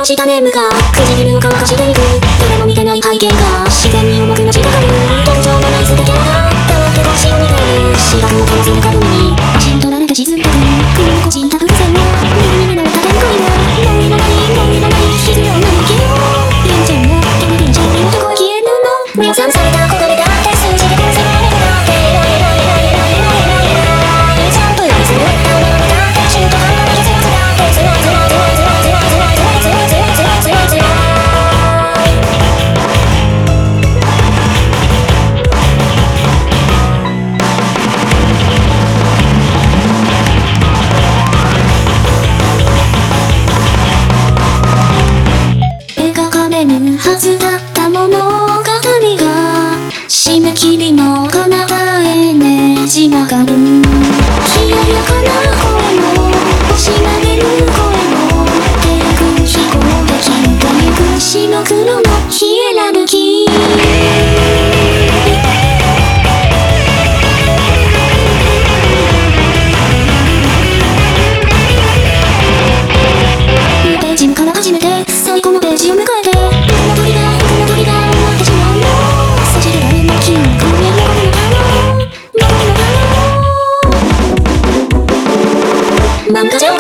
したネームが唇を乾かしていく。誰も見てない背景が自然に重くのしかかる。特徴のない素敵キャラが黙って腰を握る。視覚を通す角に足に取られて沈んでく。首にこじった伏線を右になった展開はもういらないもういらない必要な動きをリアルちゃんが手に電車に男は消えるの。量産された言葉だって数字で構成されるなってジャンプリズム顔の中だってシュート感が結末だってつらつらつらつらつらつらつらつらつらつらつら描かれるはずだった物語が締め切りの彼方へねじ曲がる。冷ややかな声も押し曲げる声も低空飛行で消えてゆく白黒のヒエラルキー。ページから始めて最後のページを迎えて僕の鳥が終わってしまうの。そして誰も記憶に残るのだろう。漫画じゃ